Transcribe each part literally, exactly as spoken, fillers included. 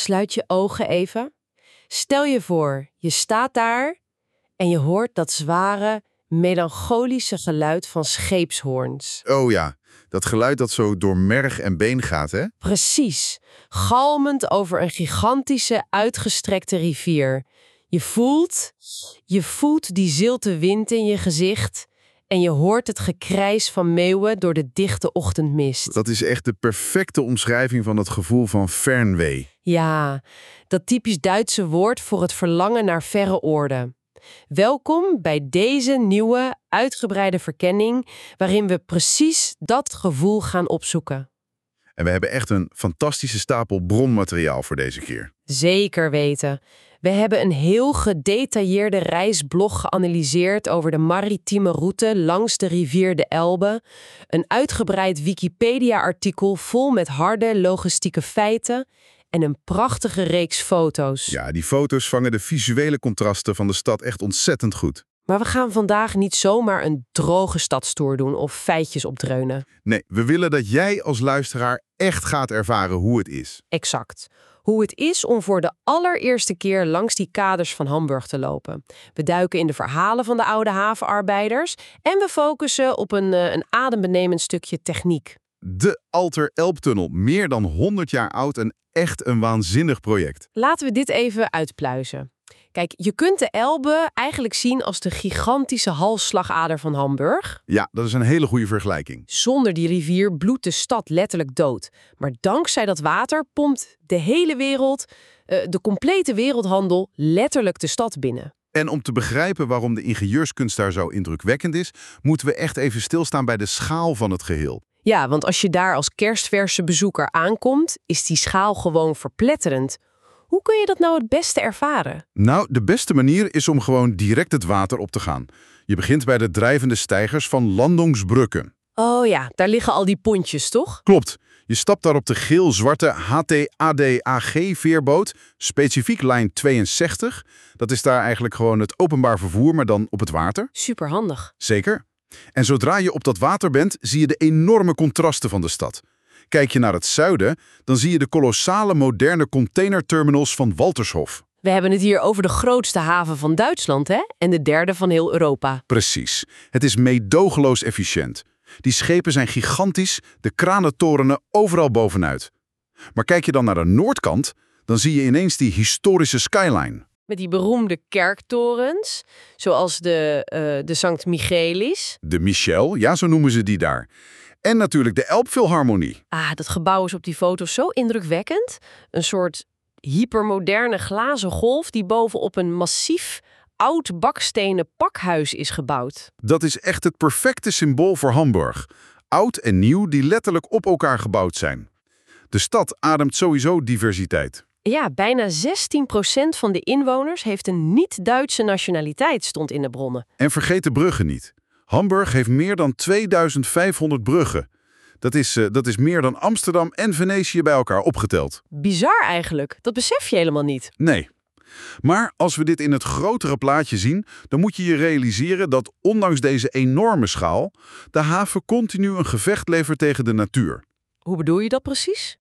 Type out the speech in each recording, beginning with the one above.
Sluit je ogen even. Stel je voor, je staat daar en je hoort dat zware, melancholische geluid van scheepshoorns. Oh ja, dat geluid dat zo door merg en been gaat, hè? Precies, galmend over een gigantische, uitgestrekte rivier. Je voelt, je voelt die zilte wind in je gezicht en je hoort het gekrijs van meeuwen door de dichte ochtendmist. Dat is echt de perfecte omschrijving van het gevoel van fernweh. Ja, dat typisch Duitse woord voor het verlangen naar verre oorden. Welkom bij deze nieuwe, uitgebreide verkenning, waarin we precies dat gevoel gaan opzoeken. En we hebben echt een fantastische stapel bronmateriaal voor deze keer. Zeker weten. We hebben een heel gedetailleerde reisblog geanalyseerd over de maritieme route langs de rivier de Elbe, een uitgebreid Wikipedia-artikel vol met harde logistieke feiten en een prachtige reeks foto's. Ja, die foto's vangen de visuele contrasten van de stad echt ontzettend goed. Maar we gaan vandaag niet zomaar een droge stadstoer doen of feitjes opdreunen. Nee, we willen dat jij als luisteraar echt gaat ervaren hoe het is. Exact. Hoe het is om voor de allereerste keer langs die kaders van Hamburg te lopen. We duiken in de verhalen van de oude havenarbeiders en we focussen op een, een adembenemend stukje techniek. De Alter-Elbtunnel, meer dan honderd jaar oud en echt een waanzinnig project. Laten we dit even uitpluizen. Kijk, je kunt de Elbe eigenlijk zien als de gigantische halsslagader van Hamburg. Ja, dat is een hele goede vergelijking. Zonder die rivier bloedt de stad letterlijk dood. Maar dankzij dat water pompt de hele wereld, uh, de complete wereldhandel, letterlijk de stad binnen. En om te begrijpen waarom de ingenieurskunst daar zo indrukwekkend is, moeten we echt even stilstaan bij de schaal van het geheel. Ja, want als je daar als kerstverse bezoeker aankomt, is die schaal gewoon verpletterend. Hoe kun je dat nou het beste ervaren? Nou, de beste manier is om gewoon direct het water op te gaan. Je begint bij de drijvende steigers van Landungsbrücken. Oh ja, daar liggen al die pontjes, toch? Klopt. Je stapt daar op de geel-zwarte H T A D A G-veerboot, specifiek lijn tweeënzestig. Dat is daar eigenlijk gewoon het openbaar vervoer, maar dan op het water. Superhandig. Zeker. En zodra je op dat water bent, zie je de enorme contrasten van de stad. Kijk je naar het zuiden, dan zie je de kolossale moderne containerterminals van Waltershof. We hebben het hier over de grootste haven van Duitsland, hè? En de derde van heel Europa. Precies. Het is meedogenloos efficiënt. Die schepen zijn gigantisch, de kranentorenen overal bovenuit. Maar kijk je dan naar de noordkant, dan zie je ineens die historische skyline. Met die beroemde kerktorens, zoals de, uh, de Sankt Michaelis. De Michel, ja, zo noemen ze die daar. En natuurlijk de Elbphilharmonie. Ah, dat gebouw is op die foto's zo indrukwekkend. Een soort hypermoderne glazen golf die bovenop een massief oud bakstenen pakhuis is gebouwd. Dat is echt het perfecte symbool voor Hamburg. Oud en nieuw die letterlijk op elkaar gebouwd zijn. De stad ademt sowieso diversiteit. Ja, bijna zestien procent van de inwoners heeft een niet-Duitse nationaliteit, stond in de bronnen. En vergeet de bruggen niet. Hamburg heeft meer dan tweeduizend vijfhonderd bruggen. Dat is, uh, dat is meer dan Amsterdam en Venetië bij elkaar opgeteld. Bizar eigenlijk, dat besef je helemaal niet. Nee. Maar als we dit in het grotere plaatje zien, dan moet je je realiseren dat ondanks deze enorme schaal, de haven continu een gevecht levert tegen de natuur. Hoe bedoel je dat precies?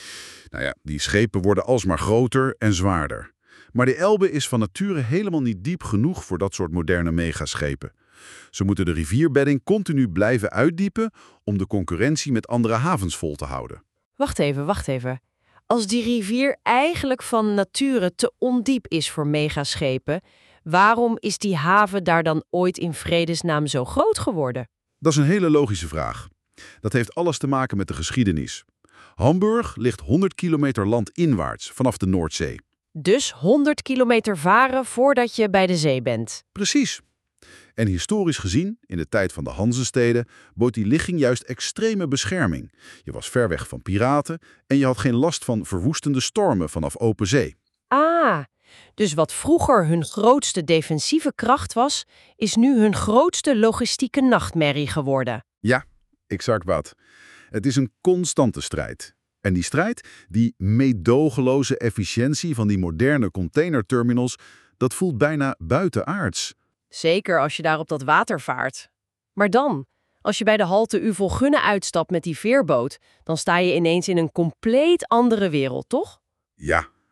Nou ja, die schepen worden alsmaar groter en zwaarder. Maar de Elbe is van nature helemaal niet diep genoeg voor dat soort moderne megaschepen. Ze moeten de rivierbedding continu blijven uitdiepen om de concurrentie met andere havens vol te houden. Wacht even, wacht even. Als die rivier eigenlijk van nature te ondiep is voor megaschepen, waarom is die haven daar dan ooit in vredesnaam zo groot geworden? Dat is een hele logische vraag. Dat heeft alles te maken met de geschiedenis. Hamburg ligt honderd kilometer landinwaarts vanaf de Noordzee. Dus honderd kilometer varen voordat je bij de zee bent. Precies. En historisch gezien, in de tijd van de Hanzesteden, bood die ligging juist extreme bescherming. Je was ver weg van piraten en je had geen last van verwoestende stormen vanaf open zee. Ah, dus wat vroeger hun grootste defensieve kracht was, is nu hun grootste logistieke nachtmerrie geworden. Ja, exact wat. Het is een constante strijd. En die strijd, die meedogenloze efficiëntie van die moderne containerterminals, dat voelt bijna buitenaards. Zeker als je daar op dat water vaart. Maar dan, als je bij de halte U Volgunne uitstapt met die veerboot, dan sta je ineens in een compleet andere wereld, toch? Ja,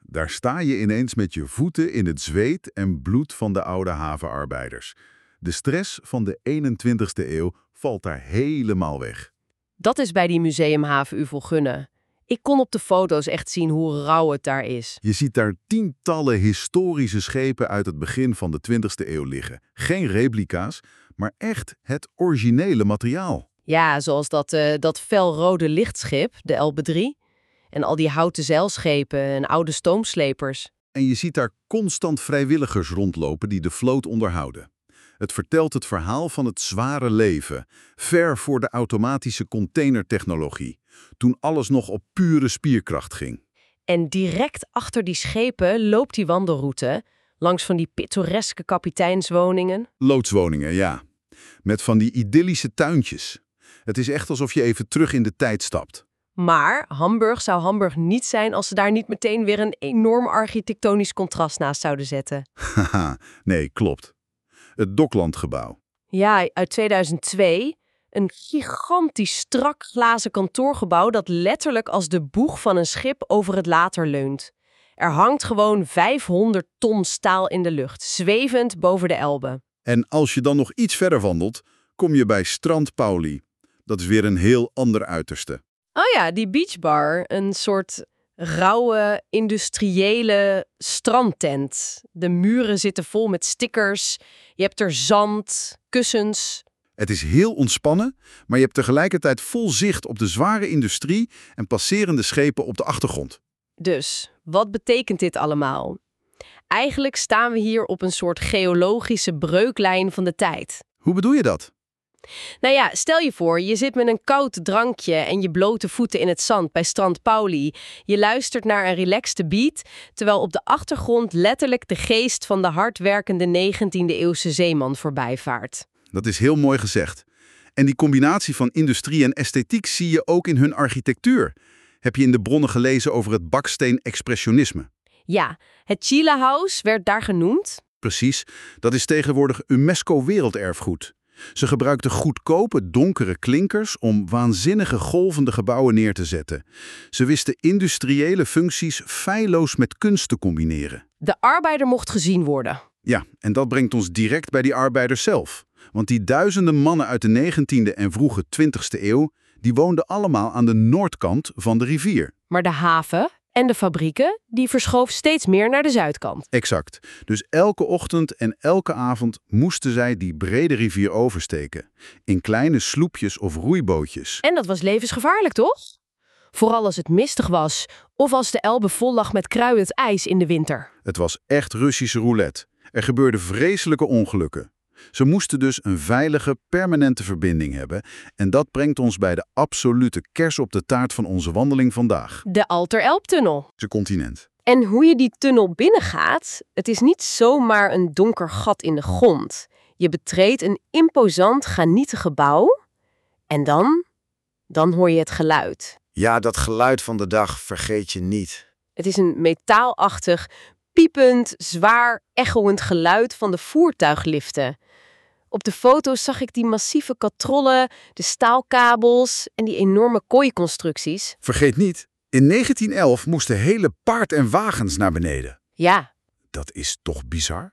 daar sta je ineens met je voeten in het zweet en bloed van de oude havenarbeiders. De stress van de eenentwintigste eeuw valt daar helemaal weg. Dat is bij die museumhaven Uvelgunne. Ik kon op de foto's echt zien hoe rauw het daar is. Je ziet daar tientallen historische schepen uit het begin van de twintigste eeuw liggen. Geen replica's, maar echt het originele materiaal. Ja, zoals dat, uh, dat felrode lichtschip, de Elbe drie. En al die houten zeilschepen en oude stoomslepers. En je ziet daar constant vrijwilligers rondlopen die de vloot onderhouden. Het vertelt het verhaal van het zware leven, ver voor de automatische containertechnologie, toen alles nog op pure spierkracht ging. En direct achter die schepen loopt die wandelroute, langs van die pittoreske kapiteinswoningen. Loodswoningen, ja. Met van die idyllische tuintjes. Het is echt alsof je even terug in de tijd stapt. Maar Hamburg zou Hamburg niet zijn als ze daar niet meteen weer een enorm architectonisch contrast naast zouden zetten. Haha, nee, klopt. Het Docklandgebouw. Ja, uit tweeduizend twee. Een gigantisch strak glazen kantoorgebouw dat letterlijk als de boeg van een schip over het water leunt. Er hangt gewoon vijfhonderd ton staal in de lucht, zwevend boven de Elbe. En als je dan nog iets verder wandelt, kom je bij Strand Pauli. Dat is weer een heel ander uiterste. Oh ja, die beachbar. Een soort rauwe, industriële strandtent. De muren zitten vol met stickers. Je hebt er zand, kussens. Het is heel ontspannen, maar je hebt tegelijkertijd vol zicht op de zware industrie en passerende schepen op de achtergrond. Dus, wat betekent dit allemaal? Eigenlijk staan we hier op een soort geologische breuklijn van de tijd. Hoe bedoel je dat? Nou ja, stel je voor, je zit met een koud drankje en je blote voeten in het zand bij Strand Pauli. Je luistert naar een relaxte beat, terwijl op de achtergrond letterlijk de geest van de hardwerkende negentiende-eeuwse zeeman voorbijvaart. Dat is heel mooi gezegd. En die combinatie van industrie en esthetiek zie je ook in hun architectuur. Heb je in de bronnen gelezen over het baksteen-expressionisme? Ja, het Chile House werd daar genoemd. Precies, dat is tegenwoordig UNESCO-werelderfgoed. Ze gebruikten goedkope, donkere klinkers om waanzinnige golvende gebouwen neer te zetten. Ze wisten industriële functies feilloos met kunst te combineren. De arbeider mocht gezien worden. Ja, en dat brengt ons direct bij die arbeiders zelf. Want die duizenden mannen uit de negentiende en vroege twintigste eeuw, die woonden allemaal aan de noordkant van de rivier. Maar de haven en de fabrieken, die verschoof steeds meer naar de zuidkant. Exact. Dus elke ochtend en elke avond moesten zij die brede rivier oversteken. In kleine sloepjes of roeibootjes. En dat was levensgevaarlijk, toch? Vooral als het mistig was of als de Elbe vol lag met kruiend ijs in de winter. Het was echt Russische roulette. Er gebeurden vreselijke ongelukken. Ze moesten dus een veilige, permanente verbinding hebben. En dat brengt ons bij de absolute kers op de taart van onze wandeling vandaag. De Alter-Elbtunnel. Het continent. En hoe je die tunnel binnengaat, het is niet zomaar een donker gat in de grond. Je betreedt een imposant granieten gebouw en dan, dan hoor je het geluid. Ja, dat geluid van de dag vergeet je niet. Het is een metaalachtig, piepend, zwaar, echoend geluid van de voertuigliften. Op de foto's zag ik die massieve katrollen, de staalkabels en die enorme kooiconstructies. Vergeet niet, in negentien elf moesten hele paard en wagens naar beneden. Ja. Dat is toch bizar?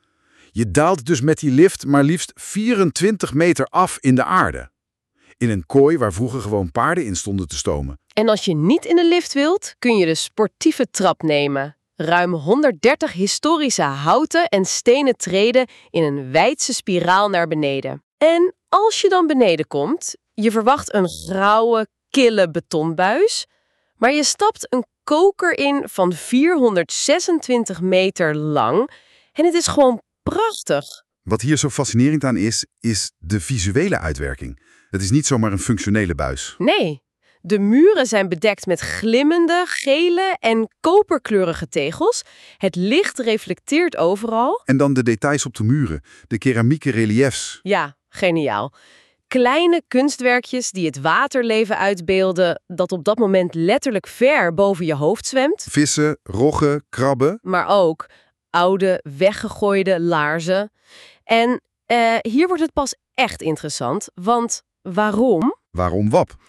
Je daalt dus met die lift maar liefst vierentwintig meter af in de aarde. In een kooi waar vroeger gewoon paarden in stonden te stomen. En als je niet in de lift wilt, kun je de sportieve trap nemen. Ruim honderddertig historische houten en stenen treden in een wijdse spiraal naar beneden. En als je dan beneden komt, je verwacht een grauwe, kille betonbuis, maar je stapt een koker in van vierhonderdzesentwintig meter lang en het is gewoon prachtig. Wat hier zo fascinerend aan is, is de visuele uitwerking. Het is niet zomaar een functionele buis. Nee. De muren zijn bedekt met glimmende, gele en koperkleurige tegels. Het licht reflecteert overal. En dan de details op de muren, de keramieke reliëfs. Ja, geniaal. Kleine kunstwerkjes die het waterleven uitbeelden dat op dat moment letterlijk ver boven je hoofd zwemt. Vissen, roggen, krabben. Maar ook oude, weggegooide laarzen. En uh, hier wordt het pas echt interessant, want waarom? Waarom W A P?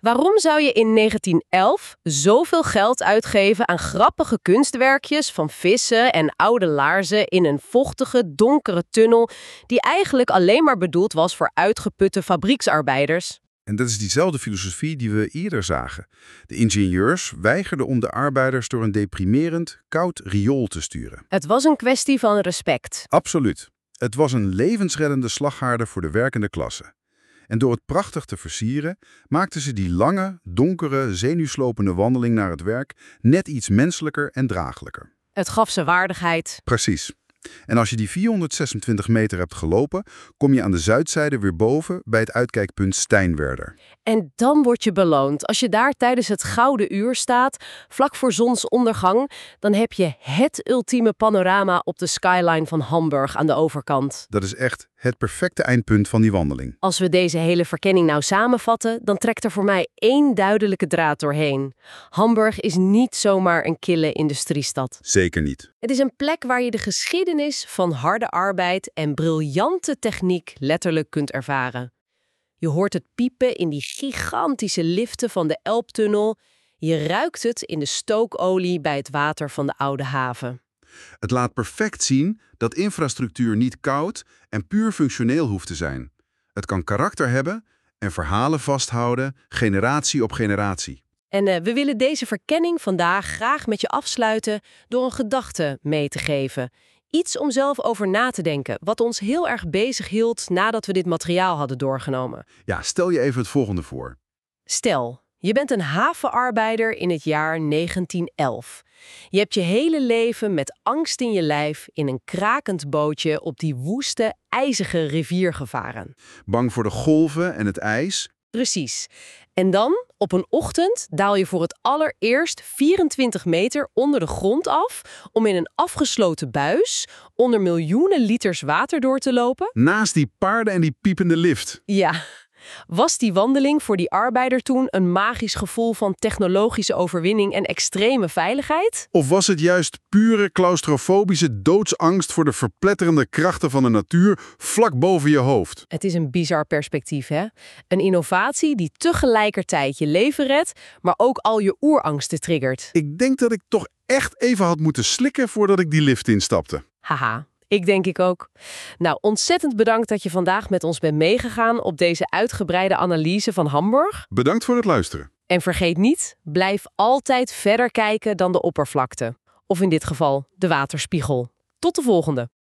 Waarom zou je in negentien elf zoveel geld uitgeven aan grappige kunstwerkjes van vissen en oude laarzen in een vochtige, donkere tunnel die eigenlijk alleen maar bedoeld was voor uitgeputte fabrieksarbeiders? En dat is diezelfde filosofie die we eerder zagen. De ingenieurs weigerden om de arbeiders door een deprimerend, koud riool te sturen. Het was een kwestie van respect. Absoluut. Het was een levensreddende slaghaarde voor de werkende klasse. En door het prachtig te versieren, maakten ze die lange, donkere, zenuwslopende wandeling naar het werk net iets menselijker en draaglijker. Het gaf ze waardigheid. Precies. En als je die vierhonderdzesentwintig meter hebt gelopen, kom je aan de zuidzijde weer boven bij het uitkijkpunt Steinwerder. En dan word je beloond. Als je daar tijdens het gouden uur staat, vlak voor zonsondergang, dan heb je het ultieme panorama op de skyline van Hamburg aan de overkant. Dat is echt het perfecte eindpunt van die wandeling. Als we deze hele verkenning nou samenvatten, dan trekt er voor mij één duidelijke draad doorheen. Hamburg is niet zomaar een kille industriestad. Zeker niet. Het is een plek waar je de geschiedenis van harde arbeid en briljante techniek letterlijk kunt ervaren. Je hoort het piepen in die gigantische liften van de Elbtunnel. Je ruikt het in de stookolie bij het water van de Oude Haven. Het laat perfect zien dat infrastructuur niet koud en puur functioneel hoeft te zijn. Het kan karakter hebben en verhalen vasthouden, generatie op generatie. En uh, we willen deze verkenning vandaag graag met je afsluiten door een gedachte mee te geven. Iets om zelf over na te denken, wat ons heel erg bezig hield nadat we dit materiaal hadden doorgenomen. Ja, stel je even het volgende voor. Stel, je bent een havenarbeider in het jaar negentien elf. Je hebt je hele leven met angst in je lijf in een krakend bootje op die woeste, ijzige rivier gevaren. Bang voor de golven en het ijs? Precies. En dan, op een ochtend, daal je voor het allereerst vierentwintig meter onder de grond af om in een afgesloten buis onder miljoenen liters water door te lopen. Naast die paarden en die piepende lift. Ja. Was die wandeling voor die arbeider toen een magisch gevoel van technologische overwinning en extreme veiligheid? Of was het juist pure claustrofobische doodsangst voor de verpletterende krachten van de natuur vlak boven je hoofd? Het is een bizar perspectief, hè? Een innovatie die tegelijkertijd je leven redt, maar ook al je oerangsten triggert. Ik denk dat ik toch echt even had moeten slikken voordat ik die lift instapte. Haha. Ik denk ik ook. Nou, ontzettend bedankt dat je vandaag met ons bent meegegaan op deze uitgebreide analyse van Hamburg. Bedankt voor het luisteren. En vergeet niet, blijf altijd verder kijken dan de oppervlakte. Of in dit geval de waterspiegel. Tot de volgende.